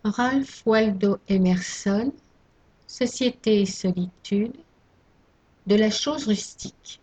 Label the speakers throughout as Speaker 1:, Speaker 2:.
Speaker 1: Ralph Waldo Emerson, Société et solitude, de la chose rustique.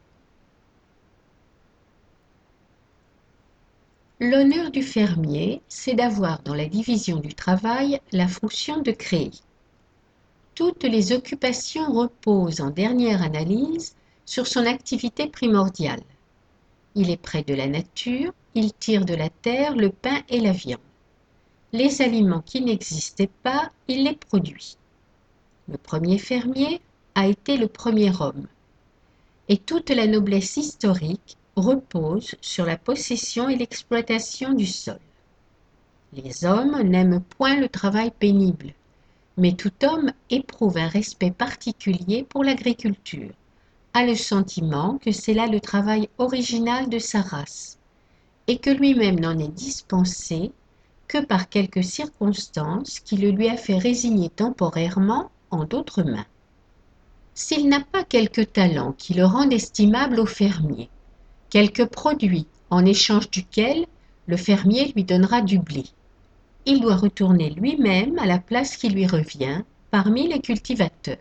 Speaker 1: L'honneur du fermier, c'est d'avoir dans la division du travail la fonction de créer. Toutes les occupations reposent en dernière analyse sur son activité primordiale. Il est près de la nature, il tire de la terre le pain et la viande. Les aliments qui n'existaient pas, il les produit. Le premier fermier a été le premier homme. Et toute la noblesse historique repose sur la possession et l'exploitation du sol. Les hommes n'aiment point le travail pénible, mais tout homme éprouve un respect particulier pour l'agriculture, a le sentiment que c'est là le travail original de sa race, et que lui-même n'en est dispensé que par quelques circonstances qui le lui a fait résigner temporairement en d'autres mains. S'il n'a pas quelque talent qui le rende estimable au fermier, quelque produit en échange duquel le fermier lui donnera du blé, il doit retourner lui-même à la place qui lui revient parmi les cultivateurs.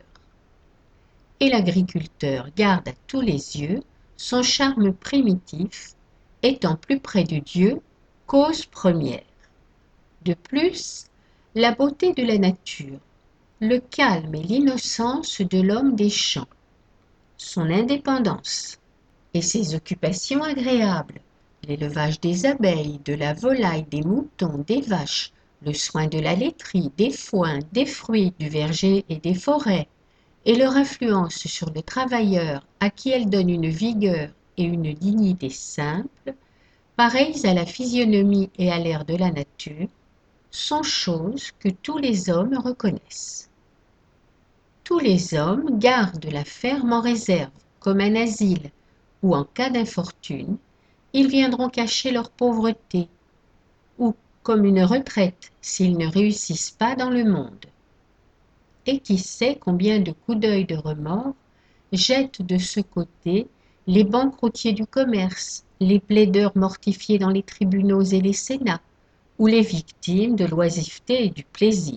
Speaker 1: Et l'agriculteur garde à tous les yeux son charme primitif, étant plus près de Dieu, cause première. De plus, la beauté de la nature, le calme et l'innocence de l'homme des champs, son indépendance et ses occupations agréables, l'élevage des abeilles, de la volaille, des moutons, des vaches, le soin de la laiterie, des foins, des fruits, du verger et des forêts, et leur influence sur le travailleur à qui elles donnent une vigueur et une dignité simples, pareilles à la physionomie et à l'air de la nature, sont choses que tous les hommes reconnaissent. Tous les hommes gardent la ferme en réserve, comme un asile, où en cas d'infortune, ils viendront cacher leur pauvreté, ou comme une retraite s'ils ne réussissent pas dans le monde. Et qui sait combien de coups d'œil de remords jettent de ce côté les banqueroutiers du commerce, les plaideurs mortifiés dans les tribunaux et les sénats, ou les victimes de l'oisiveté et du plaisir.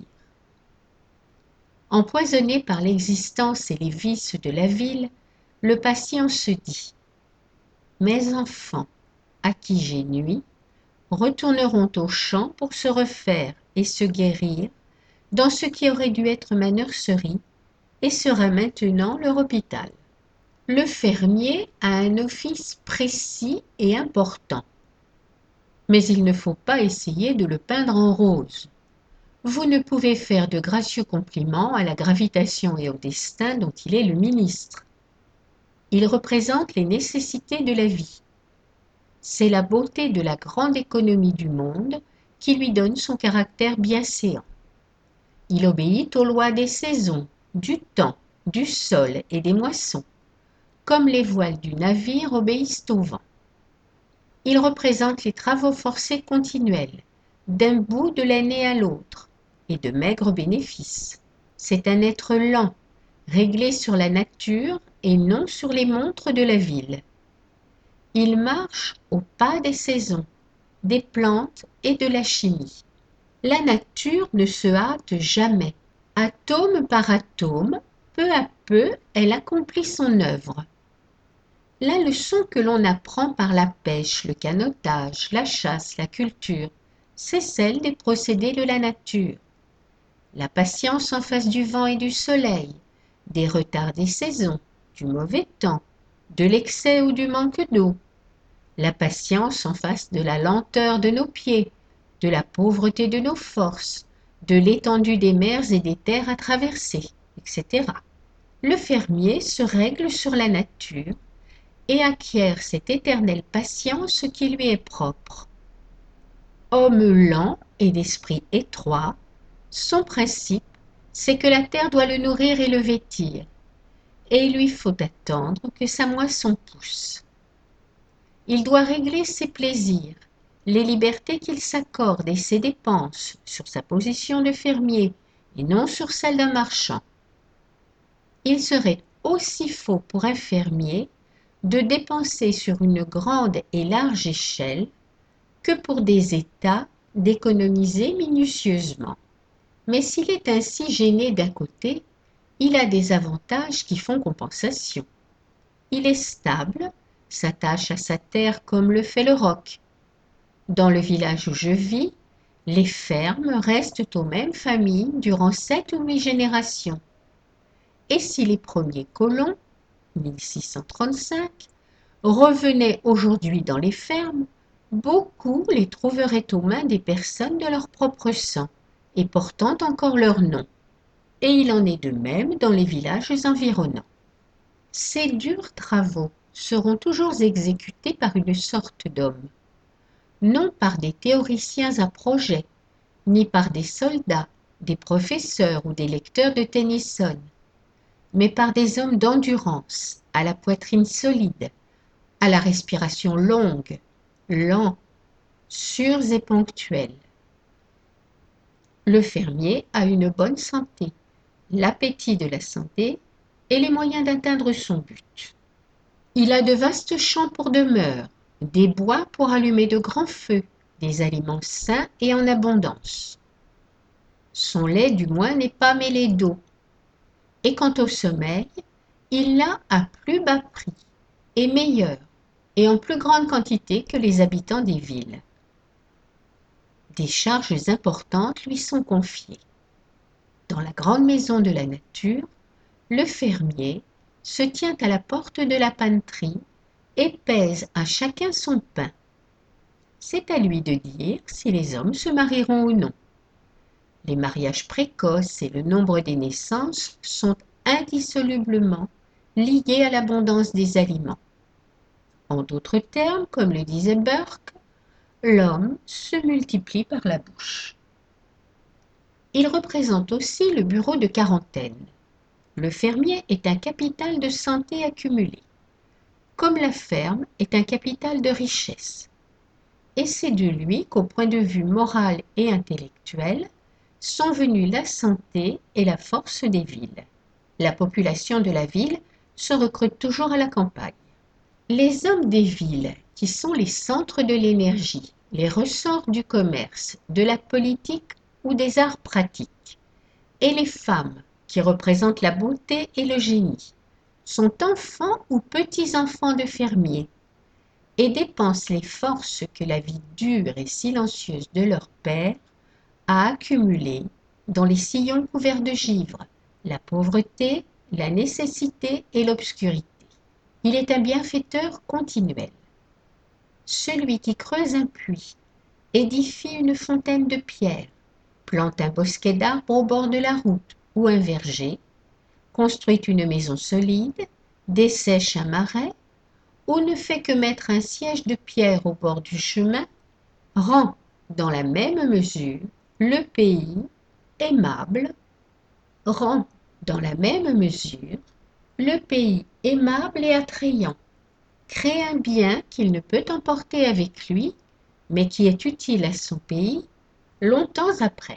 Speaker 1: Empoisonné par l'existence et les vices de la ville, le patient se dit « Mes enfants, à qui j'ai nui, retourneront aux champs pour se refaire et se guérir dans ce qui aurait dû être ma nurserie et sera maintenant leur hôpital. » Le fermier a un office précis et important. Mais il ne faut pas essayer de le peindre en rose. Vous ne pouvez faire de gracieux compliments à la gravitation et au destin dont il est le ministre. Il représente les nécessités de la vie. C'est la beauté de la grande économie du monde qui lui donne son caractère bienséant. Il obéit aux lois des saisons, du temps, du sol et des moissons, comme les voiles du navire obéissent au vent. Il représente les travaux forcés continuels, d'un bout de l'année à l'autre, et de maigres bénéfices. C'est un être lent, réglé sur la nature et non sur les montres de la ville. Il marche au pas des saisons, des plantes et de la chimie. La nature ne se hâte jamais. Atome par atome, peu à peu, elle accomplit son œuvre. La leçon que l'on apprend par la pêche, le canotage, la chasse, la culture, c'est celle des procédés de la nature. La patience en face du vent et du soleil, des retards des saisons, du mauvais temps, de l'excès ou du manque d'eau. La patience en face de la lenteur de nos pieds, de la pauvreté de nos forces, de l'étendue des mers et des terres à traverser, etc. Le fermier se règle sur la nature et acquiert cette éternelle patience qui lui est propre. Homme lent et d'esprit étroit, son principe, c'est que la terre doit le nourrir et le vêtir, et il lui faut attendre que sa moisson pousse. Il doit régler ses plaisirs, les libertés qu'il s'accorde et ses dépenses sur sa position de fermier et non sur celle d'un marchand. Il serait aussi faux pour un fermier de dépenser sur une grande et large échelle que pour des États d'économiser minutieusement. Mais s'il est ainsi gêné d'un côté, il a des avantages qui font compensation. Il est stable, s'attache à sa terre comme le fait le roc. Dans le village où je vis, les fermes restent aux mêmes familles durant 7 ou 8 générations. Et si les premiers colons, 1635, revenaient aujourd'hui dans les fermes, beaucoup les trouveraient aux mains des personnes de leur propre sang et portant encore leur nom. Et il en est de même dans les villages environnants. Ces durs travaux seront toujours exécutés par une sorte d'hommes, non par des théoriciens à projet, ni par des soldats, des professeurs ou des lecteurs de Tennyson, mais par des hommes d'endurance, à la poitrine solide, à la respiration longue, lents, sûrs et ponctuels. Le fermier a une bonne santé, l'appétit de la santé et les moyens d'atteindre son but. Il a de vastes champs pour demeure, des bois pour allumer de grands feux, des aliments sains et en abondance. Son lait du moins n'est pas mêlé d'eau. Et quant au sommeil, il l'a à plus bas prix, et meilleur, et en plus grande quantité que les habitants des villes. Des charges importantes lui sont confiées. Dans la grande maison de la nature, le fermier se tient à la porte de la panneterie et pèse à chacun son pain. C'est à lui de dire si les hommes se marieront ou non. Les mariages précoces et le nombre des naissances sont indissolublement liés à l'abondance des aliments. En d'autres termes, comme le disait Burke, l'homme se multiplie par la bouche. Il représente aussi le bureau de quarantaine. Le fermier est un capital de santé accumulé, comme la ferme est un capital de richesse. Et c'est de lui qu'au point de vue moral et intellectuel sont venus la santé et la force des villes. La population de la ville se recrute toujours à la campagne. Les hommes des villes, qui sont les centres de l'énergie, les ressorts du commerce, de la politique ou des arts pratiques, et les femmes, qui représentent la beauté et le génie, sont enfants ou petits-enfants de fermiers, et dépensent les forces que la vie dure et silencieuse de leur père a accumulées dans les sillons couverts de givre, la pauvreté, la nécessité et l'obscurité. Il est un bienfaiteur continuel. Celui qui creuse un puits, édifie une fontaine de pierre, plante un bosquet d'arbres au bord de la route ou un verger, construit une maison solide, dessèche un marais, ou ne fait que mettre un siège de pierre au bord du chemin, rend, dans la même mesure, le pays aimable, rend, dans la même mesure, le pays aimable et attrayant, crée un bien qu'il ne peut emporter avec lui, mais qui est utile à son pays longtemps après.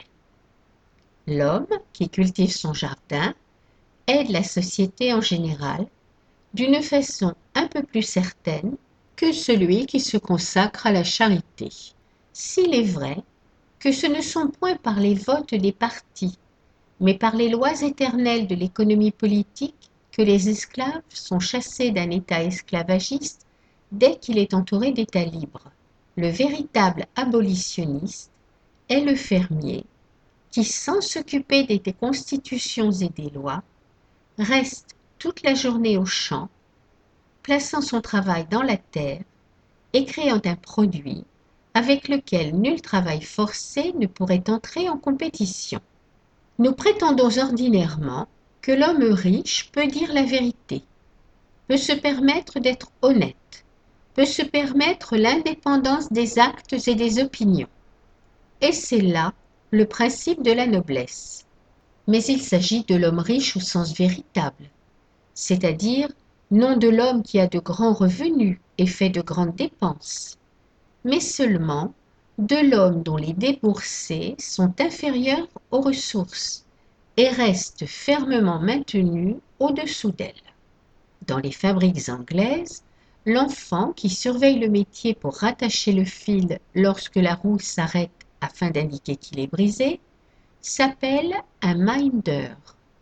Speaker 1: L'homme qui cultive son jardin aide la société en général d'une façon un peu plus certaine que celui qui se consacre à la charité. S'il est vrai que ce ne sont point par les votes des partis, mais par les lois éternelles de l'économie politique que les esclaves sont chassés d'un État esclavagiste dès qu'il est entouré d'États libres. Le véritable abolitionniste est le fermier qui, sans s'occuper des constitutions et des lois, reste toute la journée au champ, plaçant son travail dans la terre et créant un produit avec lequel nul travail forcé ne pourrait entrer en compétition. Nous prétendons ordinairement que l'homme riche peut dire la vérité, peut se permettre d'être honnête, peut se permettre l'indépendance des actes et des opinions. Et c'est là le principe de la noblesse. Mais il s'agit de l'homme riche au sens véritable, c'est-à-dire non de l'homme qui a de grands revenus et fait de grandes dépenses, mais seulement de l'homme dont les déboursés sont inférieurs aux ressources et restent fermement maintenus au-dessous d'elles. Dans les fabriques anglaises, l'enfant qui surveille le métier pour rattacher le fil lorsque la roue s'arrête afin d'indiquer qu'il est brisé s'appelle un minder.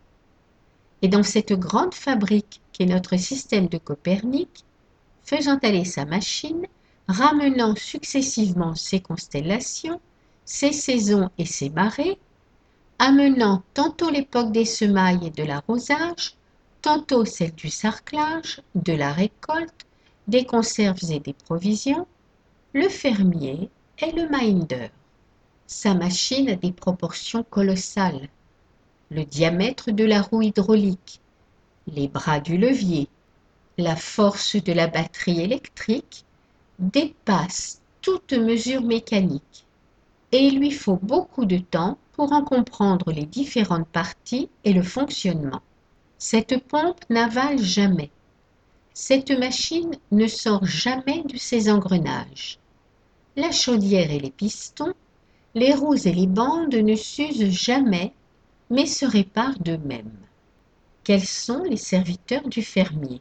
Speaker 1: Et dans cette grande fabrique qu'est notre système de Copernic, faisant aller sa machine, ramenant successivement ses constellations, ses saisons et ses marées, amenant tantôt l'époque des semailles et de l'arrosage, tantôt celle du sarclage, de la récolte, des conserves et des provisions, le fermier est le minder. Sa machine a des proportions colossales. Le diamètre de la roue hydraulique, les bras du levier, la force de la batterie électrique dépassent toute mesure mécanique et il lui faut beaucoup de temps pour en comprendre les différentes parties et le fonctionnement. Cette pompe n'avale jamais. Cette machine ne sort jamais de ses engrenages. La chaudière et les pistons, les roues et les bandes ne s'usent jamais, mais se réparent d'eux-mêmes. Quels sont les serviteurs du fermier?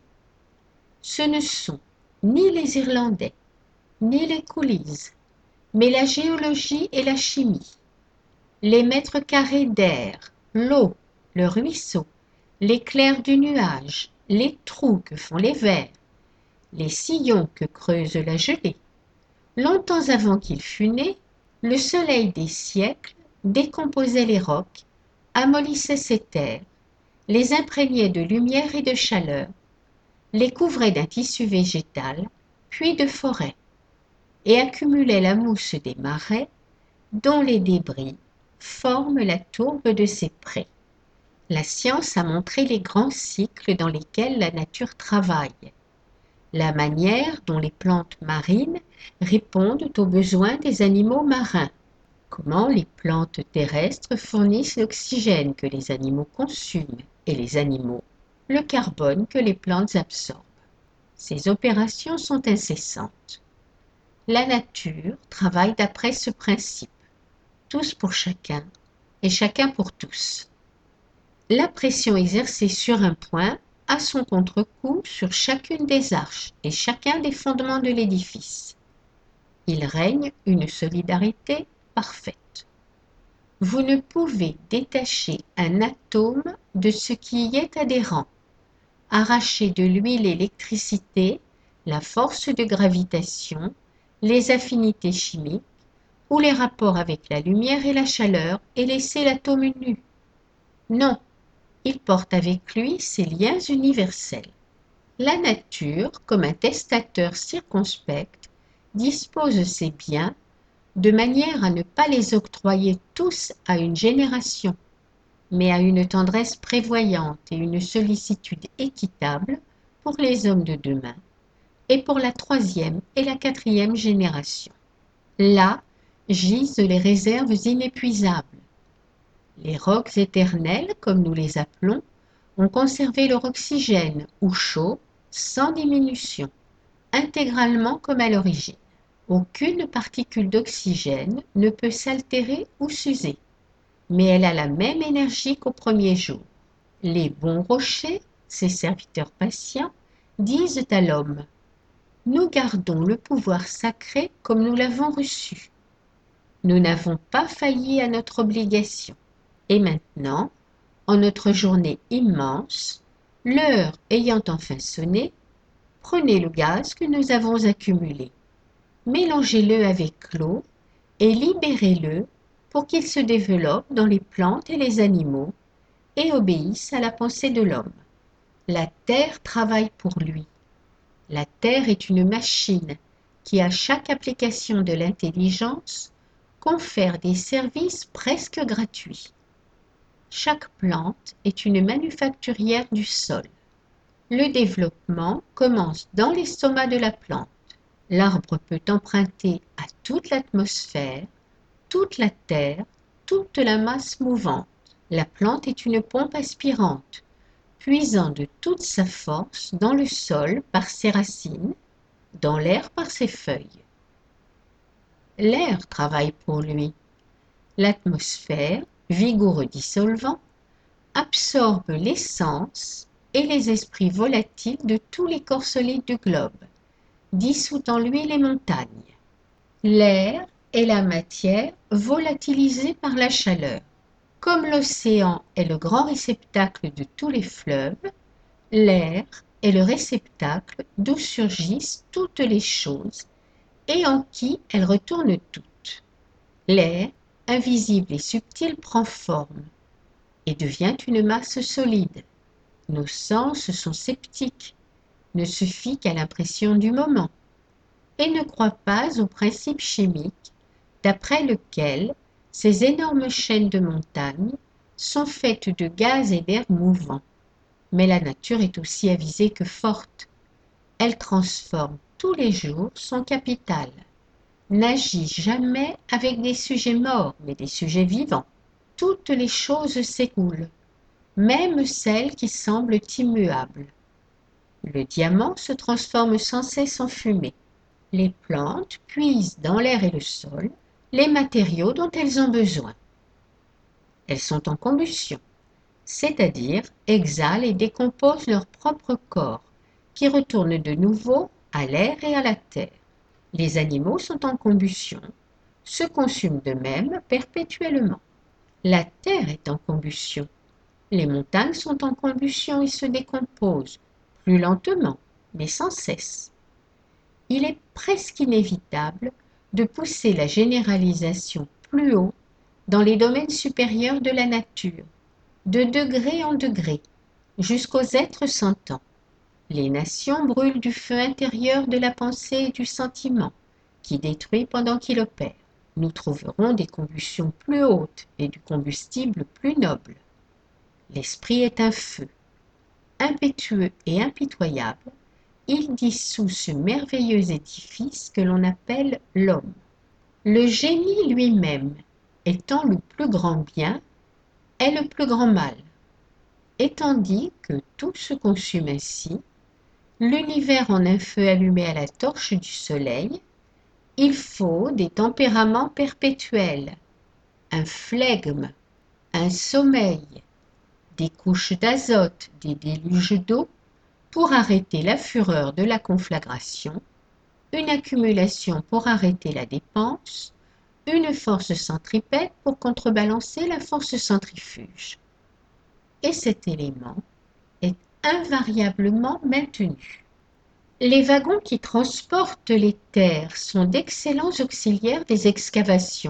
Speaker 1: Ce ne sont ni les Irlandais, ni les coolies, mais la géologie et la chimie, les mètres carrés d'air, l'eau, le ruisseau, l'éclair du nuage, les trous que font les vers, les sillons que creuse la gelée. Longtemps avant qu'il fût né, le soleil des siècles décomposait les rocs, amollissait ces terres, les imprégnait de lumière et de chaleur, les couvrait d'un tissu végétal, puis de forêt, et accumulait la mousse des marais, dont les débris forment la tourbe de ces prés. La science a montré les grands cycles dans lesquels la nature travaille, la manière dont les plantes marines répondent aux besoins des animaux marins, comment les plantes terrestres fournissent l'oxygène que les animaux consument et les animaux le carbone que les plantes absorbent. Ces opérations sont incessantes. La nature travaille d'après ce principe, tous pour chacun et chacun pour tous. La pression exercée sur un point a son contre-coup sur chacune des arches et chacun des fondements de l'édifice. Il règne une solidarité parfaite. Vous ne pouvez détacher un atome de ce qui y est adhérent, arracher de lui l'électricité, la force de gravitation, les affinités chimiques ou les rapports avec la lumière et la chaleur et laisser l'atome nu. Non, il porte avec lui ces liens universels. La nature, comme un testateur circonspect, dispose ses biens de manière à ne pas les octroyer tous à une génération, mais à une tendresse prévoyante et une sollicitude équitable pour les hommes de demain et pour la troisième et la quatrième génération. Là gisent les réserves inépuisables. Les rocs éternels, comme nous les appelons, ont conservé leur oxygène ou chaud sans diminution, intégralement comme à l'origine. Aucune particule d'oxygène ne peut s'altérer ou s'user, mais elle a la même énergie qu'au premier jour. Les bons rochers, ses serviteurs patients, disent à l'homme: nous gardons le pouvoir sacré comme nous l'avons reçu. Nous n'avons pas failli à notre obligation. Et maintenant, en notre journée immense, l'heure ayant enfin sonné, prenez le gaz que nous avons accumulé, mélangez-le avec l'eau et libérez-le pour qu'il se développe dans les plantes et les animaux et obéisse à la pensée de l'homme. La terre travaille pour lui. La terre est une machine qui, à chaque application de l'intelligence, confère des services presque gratuits. Chaque plante est une manufacturière du sol. Le développement commence dans l'estomac de la plante. L'arbre peut emprunter à toute l'atmosphère, toute la terre, toute la masse mouvante. La plante est une pompe aspirante, puisant de toute sa force dans le sol par ses racines, dans l'air par ses feuilles. L'air travaille pour lui. L'atmosphère, vigoureux dissolvant, absorbe l'essence et les esprits volatiles de tous les corps solides du globe, dissout en lui les montagnes. L'air est la matière volatilisée par la chaleur. Comme l'océan est le grand réceptacle de tous les fleuves, l'air est le réceptacle d'où surgissent toutes les choses et en qui elles retournent toutes. L'air, invisible et subtil, prend forme et devient une masse solide. Nos sens sont sceptiques, ne se fient qu'à l'impression du moment et ne croient pas au principe chimique d'après lequel ces énormes chaînes de montagnes sont faites de gaz et d'air mouvants. Mais la nature est aussi avisée que forte. Elle transforme tous les jours son capital, n'agit jamais avec des sujets morts, mais des sujets vivants. Toutes les choses s'écoulent, même celles qui semblent immuables. Le diamant se transforme sans cesse en fumée. Les plantes puisent dans l'air et le sol les matériaux dont elles ont besoin. Elles sont en combustion, c'est-à-dire exhalent et décomposent leur propre corps, qui retourne de nouveau à l'air et à la terre. Les animaux sont en combustion, se consument d'eux-mêmes perpétuellement. La terre est en combustion. Les montagnes sont en combustion et se décomposent, plus lentement, mais sans cesse. Il est presque inévitable de pousser la généralisation plus haut dans les domaines supérieurs de la nature, de degré en degré, jusqu'aux êtres sentants. Les nations brûlent du feu intérieur de la pensée et du sentiment, qui détruit pendant qu'il opère. Nous trouverons des combustions plus hautes et du combustible plus noble. L'esprit est un feu. Impétueux et impitoyable, il dissout ce merveilleux édifice que l'on appelle l'homme. Le génie lui-même, étant le plus grand bien, est le plus grand mal. Et tandis que tout se consume ainsi, l'univers en un feu allumé à la torche du soleil, il faut des tempéraments perpétuels, un flegme, un sommeil, des couches d'azote, des déluges d'eau, pour arrêter la fureur de la conflagration, une accumulation pour arrêter la dépense, une force centripète pour contrebalancer la force centrifuge. Et cet élément est invariablement maintenu. Les wagons qui transportent les terres sont d'excellents auxiliaires des excavations,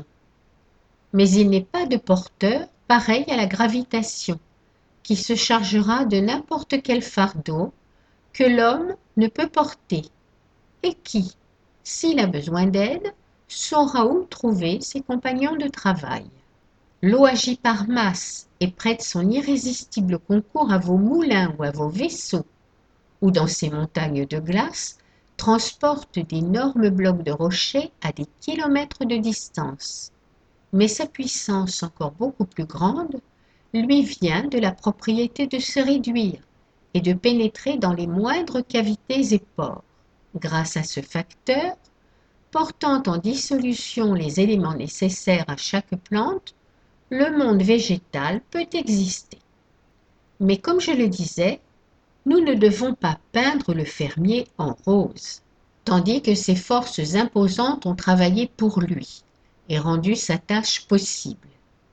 Speaker 1: mais il n'est pas de porteur pareil à la gravitation, qui se chargera de n'importe quel fardeau que l'homme ne peut porter, et qui, s'il a besoin d'aide, saura où trouver ses compagnons de travail. L'eau agit par masse et prête son irrésistible concours à vos moulins ou à vos vaisseaux, ou dans ces montagnes de glace, transporte d'énormes blocs de rochers à des kilomètres de distance. Mais sa puissance encore beaucoup plus grande lui vient de la propriété de se réduire et de pénétrer dans les moindres cavités et pores. Grâce à ce facteur, portant en dissolution les éléments nécessaires à chaque plante, le monde végétal peut exister. Mais comme je le disais, nous ne devons pas peindre le fermier en rose, tandis que ses forces imposantes ont travaillé pour lui et rendu sa tâche possible.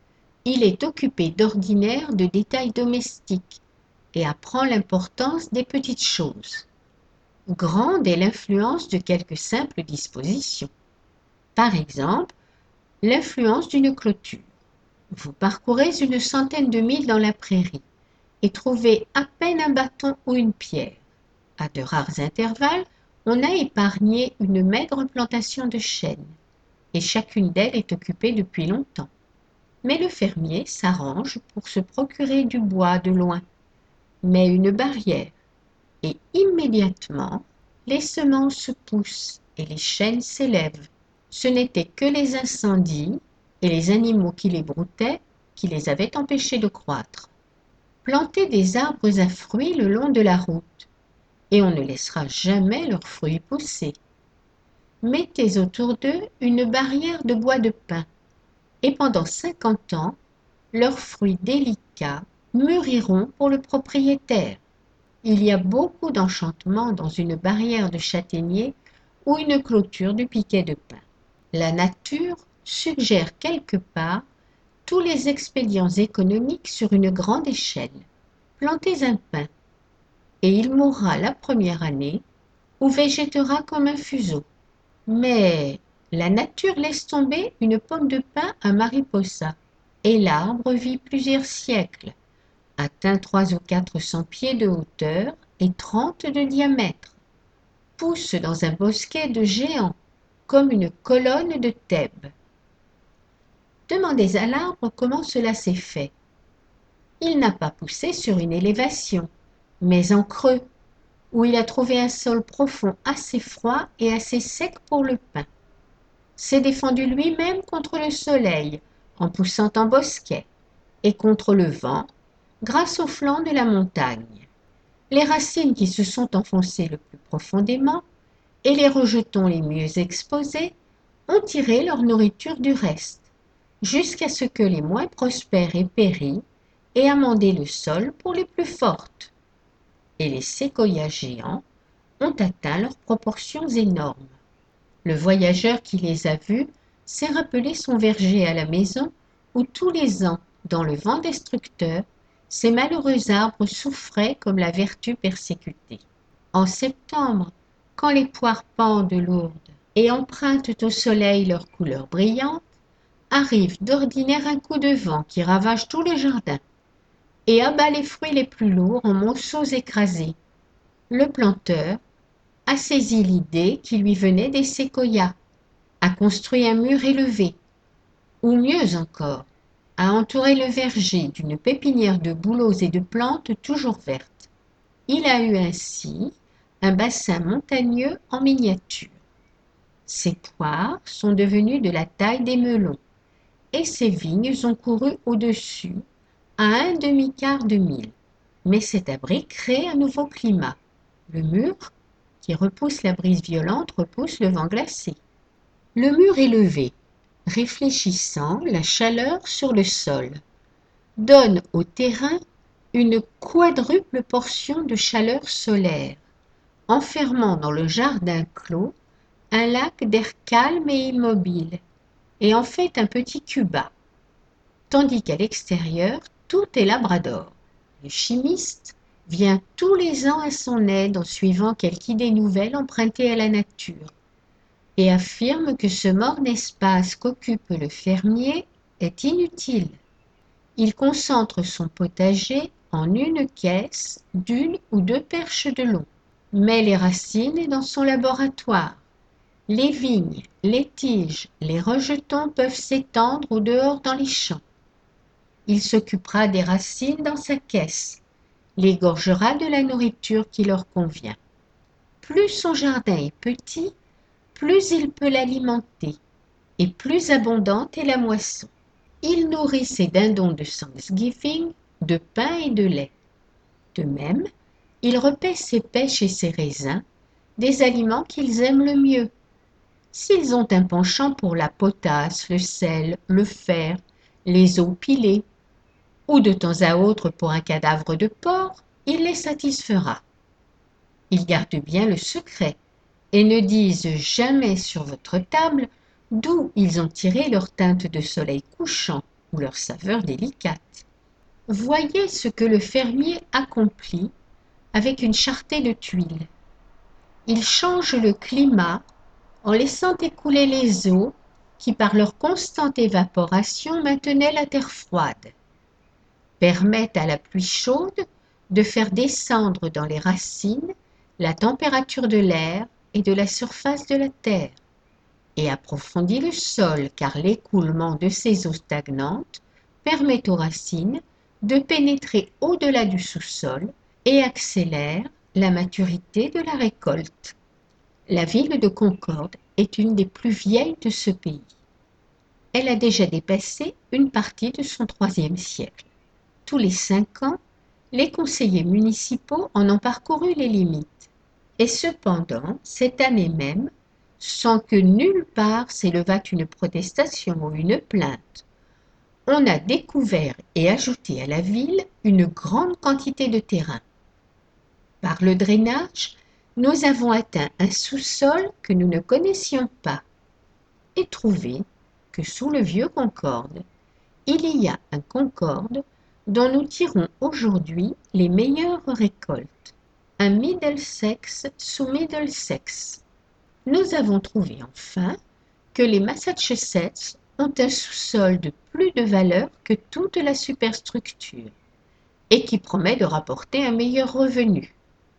Speaker 1: Il est occupé d'ordinaire de détails domestiques et apprend l'importance des petites choses. Grande est l'influence de quelques simples dispositions. Par exemple, l'influence d'une clôture. Vous parcourez une centaine de milles dans la prairie et trouvez à peine un bâton ou une pierre. À de rares intervalles, on a épargné une maigre plantation de chênes, et chacune d'elles est occupée depuis longtemps. Mais le fermier s'arrange pour se procurer du bois de loin, met une barrière, et immédiatement, les semences poussent et les chênes s'élèvent. Ce n'étaient que les incendies et les animaux qui les broutaient qui les avaient empêchés de croître. Plantez des arbres à fruits le long de la route, et on ne laissera jamais leurs fruits pousser. Mettez autour d'eux une barrière de bois de pin, et pendant 50 ans, leurs fruits délicats mûriront pour le propriétaire. Il y a beaucoup d'enchantement dans une barrière de châtaignier ou une clôture de piquets de pin. La nature suggère quelque part tous les expédients économiques sur une grande échelle. Plantez un pin, et il mourra la première année, ou végétera comme un fuseau. Mais la nature laisse tomber une pomme de pin à Mariposa, et l'arbre vit plusieurs siècles, atteint 300 ou 400 pieds de hauteur et 30 de diamètre, pousse dans un bosquet de géants, comme une colonne de Thèbes. Demandez à l'arbre comment cela s'est fait. Il n'a pas poussé sur une élévation, mais en creux, où il a trouvé un sol profond assez froid et assez sec pour le pin. S'est défendu lui-même contre le soleil, en poussant en bosquet, et contre le vent, grâce aux flancs de la montagne. Les racines qui se sont enfoncées le plus profondément, et les rejetons les mieux exposés, ont tiré leur nourriture du reste, jusqu'à ce que les moins prospères aient péri et amendé le sol pour les plus fortes. Et les séquoias géants ont atteint leurs proportions énormes. Le voyageur qui les a vus s'est rappelé son verger à la maison où tous les ans, dans le vent destructeur, ces malheureux arbres souffraient comme la vertu persécutée. En septembre, quand les poires pendent lourdes et empruntent au soleil leur couleur brillante, arrive d'ordinaire un coup de vent qui ravage tout le jardin et abat les fruits les plus lourds en monceaux écrasés. Le planteur a saisi l'idée qui lui venait des séquoias, a construit un mur élevé, ou mieux encore, a entouré le verger d'une pépinière de bouleaux et de plantes toujours vertes. Il a eu ainsi un bassin montagneux en miniature. Ses poires sont devenues de la taille des melons, et ses vignes ont couru au-dessus, à un demi-quart de mille. Mais cet abri crée un nouveau climat. Le mur, qui repousse la brise violente, repousse le vent glacé. Le mur élevé, réfléchissant la chaleur sur le sol, donne au terrain une quadruple portion de chaleur solaire, enfermant dans le jardin clos un lac d'air calme et immobile, et en fait un petit Cuba, tandis qu'à l'extérieur, tout est Labrador. Le chimiste vient tous les ans à son aide en suivant quelque idée nouvelle empruntée à la nature, et affirme que ce morne espace qu'occupe le fermier est inutile. Il concentre son potager en une caisse d'une ou deux perches de long, met les racines dans son laboratoire. Les vignes, les tiges, les rejetons peuvent s'étendre au dehors dans les champs. Il s'occupera des racines dans sa caisse, les gorgera de la nourriture qui leur convient. Plus son jardin est petit, plus il peut l'alimenter, et plus abondante est la moisson. Il nourrit ses dindons de Thanksgiving de pain et de lait. De même, il repaît ses pêches et ses raisins, des aliments qu'ils aiment le mieux. S'ils ont un penchant pour la potasse, le sel, le fer, les os pilés, ou de temps à autre pour un cadavre de porc, il les satisfera. Ils gardent bien le secret et ne disent jamais sur votre table d'où ils ont tiré leur teinte de soleil couchant ou leur saveur délicate. Voyez ce que le fermier accomplit avec une charretée de tuiles. Il change le climat en laissant écouler les eaux qui, par leur constante évaporation, maintenaient la terre froide, permettent à la pluie chaude de faire descendre dans les racines la température de l'air et de la surface de la terre, et approfondit le sol car l'écoulement de ces eaux stagnantes permet aux racines de pénétrer au-delà du sous-sol et accélère la maturité de la récolte. La ville de Concorde est une des plus vieilles de ce pays. Elle a déjà dépassé une partie de son troisième siècle. Tous les 5 ans, les conseillers municipaux en ont parcouru les limites. Et cependant, cette année même, sans que nulle part s'élevât une protestation ou une plainte, on a découvert et ajouté à la ville une grande quantité de terrain. Par le drainage, nous avons atteint un sous-sol que nous ne connaissions pas et trouvé que sous le vieux Concorde, il y a un Concorde dont nous tirons aujourd'hui les meilleures récoltes, un Middlesex sous Middlesex. Nous avons trouvé enfin que les Massachusetts ont un sous-sol de plus de valeur que toute la superstructure et qui promet de rapporter un meilleur revenu.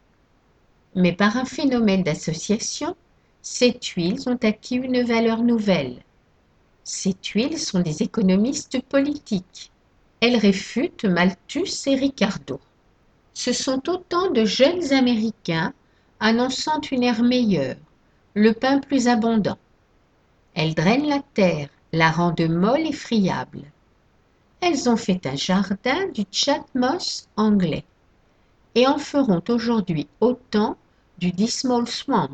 Speaker 1: Mais par un phénomène d'association, ces tuiles ont acquis une valeur nouvelle. Ces tuiles sont des économistes politiques. Elles réfutent Malthus et Ricardo. Ce sont autant de jeunes Américains annonçant une ère meilleure, le pain plus abondant. Elles drainent la terre, la rendent molle et friable. Elles ont fait un jardin du Chatmoss anglais et en feront aujourd'hui autant du Dismal Swamp.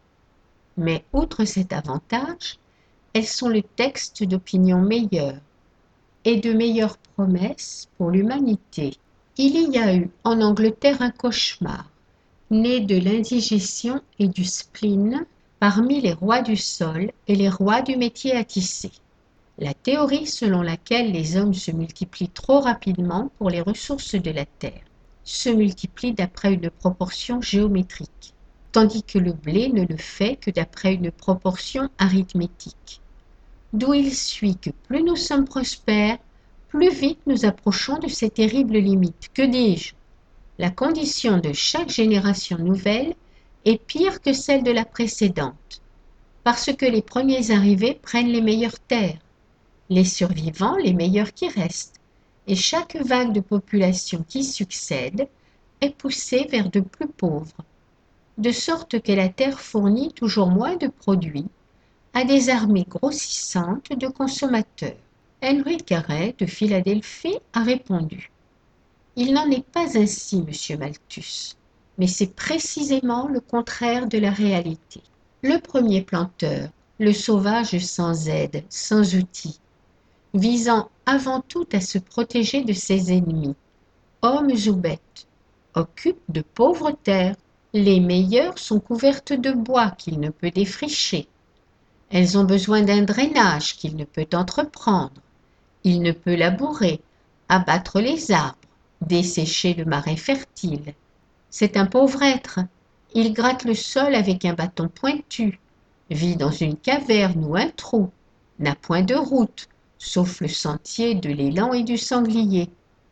Speaker 1: Mais outre cet avantage, elles sont le texte d'opinion meilleur et de meilleures promesses pour l'humanité. Il y a eu en Angleterre un cauchemar, né de l'indigestion et du spleen parmi les rois du sol et les rois du métier à tisser. La théorie selon laquelle les hommes se multiplient trop rapidement pour les ressources de la terre, se multiplient d'après une proportion géométrique, tandis que le blé ne le fait que d'après une proportion arithmétique. D'où il suit que plus nous sommes prospères, plus vite nous approchons de ces terribles limites. Que dis-je? La condition de chaque génération nouvelle est pire que celle de la précédente, parce que les premiers arrivés prennent les meilleures terres, les survivants les meilleurs qui restent, et chaque vague de population qui succède est poussée vers de plus pauvres, de sorte que la terre fournit toujours moins de produits à des armées grossissantes de consommateurs. Henry Carey de Philadelphie a répondu: il n'en est pas ainsi, monsieur Malthus, mais c'est précisément le contraire de la réalité. Le premier planteur, le sauvage sans aide, sans outils, visant avant tout à se protéger de ses ennemis, hommes ou bêtes, occupe de pauvres terres. Les meilleures sont couvertes de bois qu'il ne peut défricher. Elles ont besoin d'un drainage qu'il ne peut entreprendre. Il ne peut labourer, abattre les arbres, dessécher le marais fertile. C'est un pauvre être. Il gratte le sol avec un bâton pointu, vit dans une caverne ou un trou, n'a point de route, sauf le sentier de l'élan et du sanglier.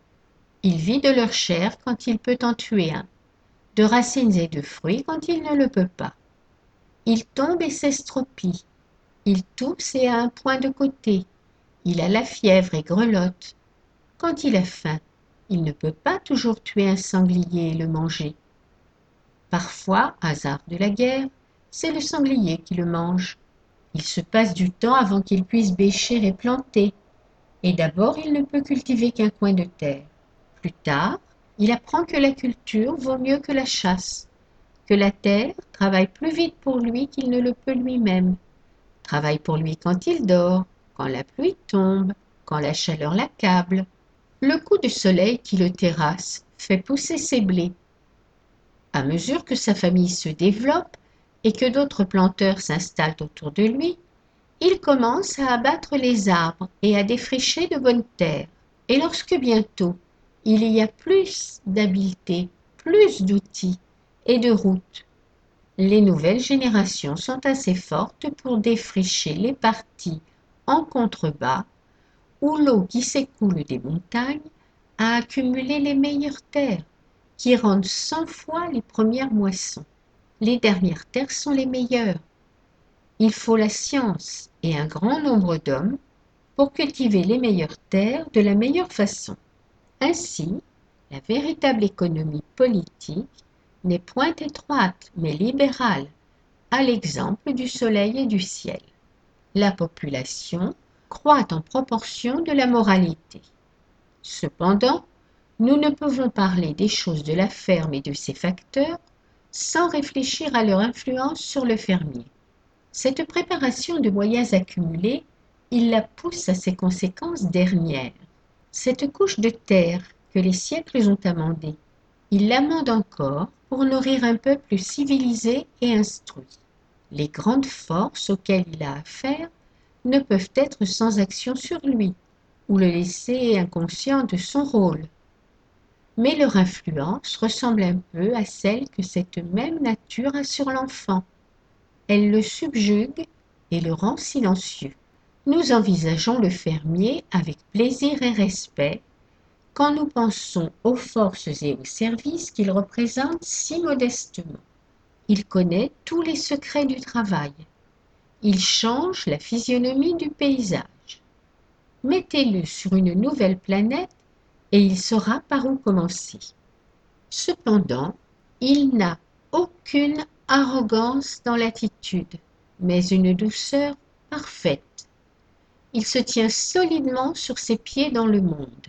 Speaker 1: Il vit de leur chair quand il peut en tuer un, de racines et de fruits quand il ne le peut pas. Il tombe et s'estropie. Il tousse et a un point de côté. Il a la fièvre et grelotte. Quand il a faim, il ne peut pas toujours tuer un sanglier et le manger. Parfois, hasard de la guerre, c'est le sanglier qui le mange. Il se passe du temps avant qu'il puisse bêcher et planter, et d'abord il ne peut cultiver qu'un coin de terre. Plus tard, il apprend que la culture vaut mieux que la chasse, que la terre travaille plus vite pour lui qu'il ne le peut lui-même, travaille pour lui quand il dort, quand la pluie tombe, quand la chaleur l'accable. Le coup de soleil qui le terrasse fait pousser ses blés. À mesure que sa famille se développe et que d'autres planteurs s'installent autour de lui, il commence à abattre les arbres et à défricher de bonnes terres. Et lorsque bientôt il y a plus d'habileté, plus d'outils et de routes, les nouvelles générations sont assez fortes pour défricher les parties en contrebas où l'eau qui s'écoule des montagnes a accumulé les meilleures terres, qui rendent 100 fois les premières moissons. Les dernières terres sont les meilleures. Il faut la science et un grand nombre d'hommes pour cultiver les meilleures terres de la meilleure façon. Ainsi, la véritable économie politique n'est point étroite mais libérale, à l'exemple du soleil et du ciel. La population croît en proportion de la moralité. Cependant, nous ne pouvons parler des choses de la ferme et de ses facteurs sans réfléchir à leur influence sur le fermier. Cette préparation de moyens accumulés, il la pousse à ses conséquences dernières. Cette couche de terre que les siècles ont amendée, il l'amende encore pour nourrir un peuple civilisé et instruit. Les grandes forces auxquelles il a affaire ne peuvent être sans action sur lui, ou le laisser inconscient de son rôle. Mais leur influence ressemble un peu à celle que cette même nature a sur l'enfant. Elle le subjugue et le rend silencieux. Nous envisageons le fermier avec plaisir et respect quand nous pensons aux forces et aux services qu'il représente si modestement. Il connaît tous les secrets du travail. Il change la physionomie du paysage. Mettez-le sur une nouvelle planète et il saura par où commencer. Cependant, il n'a aucune arrogance dans l'attitude, mais une douceur parfaite. Il se tient solidement sur ses pieds dans le monde.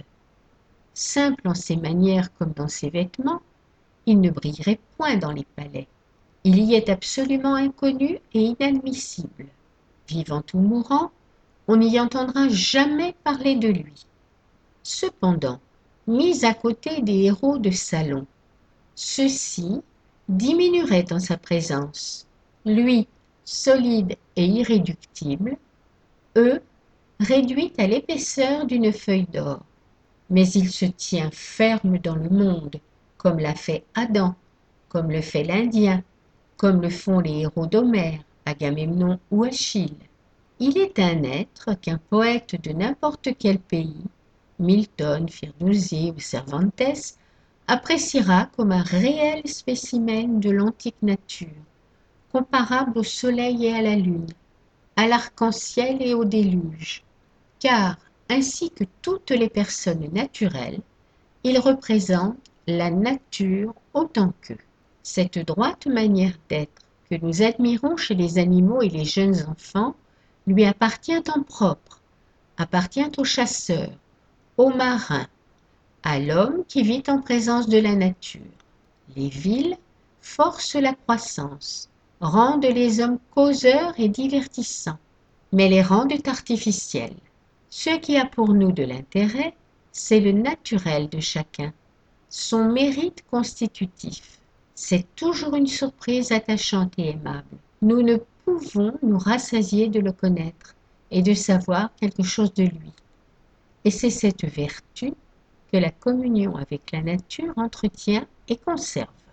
Speaker 1: Simple en ses manières comme dans ses vêtements, il ne brillerait point dans les palais. Il y est absolument inconnu et inadmissible. Vivant ou mourant, on n'y entendra jamais parler de lui. Cependant, mis à côté des héros de salon, ceux-ci diminueraient en sa présence. Lui, solide et irréductible, eux, réduits à l'épaisseur d'une feuille d'or. Mais il se tient ferme dans le monde, comme l'a fait Adam, comme le fait l'Indien, comme le font les héros d'Homère, Agamemnon ou Achille. Il est un être qu'un poète de n'importe quel pays, Milton, Firdusi ou Cervantes, appréciera comme un réel spécimen de l'antique nature, comparable au soleil et à la lune, à l'arc-en-ciel et au déluge, car, ainsi que toutes les personnes naturelles, il représente la nature autant qu'eux. Cette droite manière d'être que nous admirons chez les animaux et les jeunes enfants lui appartient en propre, appartient aux chasseurs, aux marins, à l'homme qui vit en présence de la nature. Les villes forcent la croissance, rendent les hommes causeurs et divertissants, mais les rendent artificiels. Ce qui a pour nous de l'intérêt, c'est le naturel de chacun, son mérite constitutif. C'est toujours une surprise attachante et aimable. Nous ne pouvons nous rassasier de le connaître et de savoir quelque chose de lui. Et c'est cette vertu que la communion avec la nature entretient et conserve.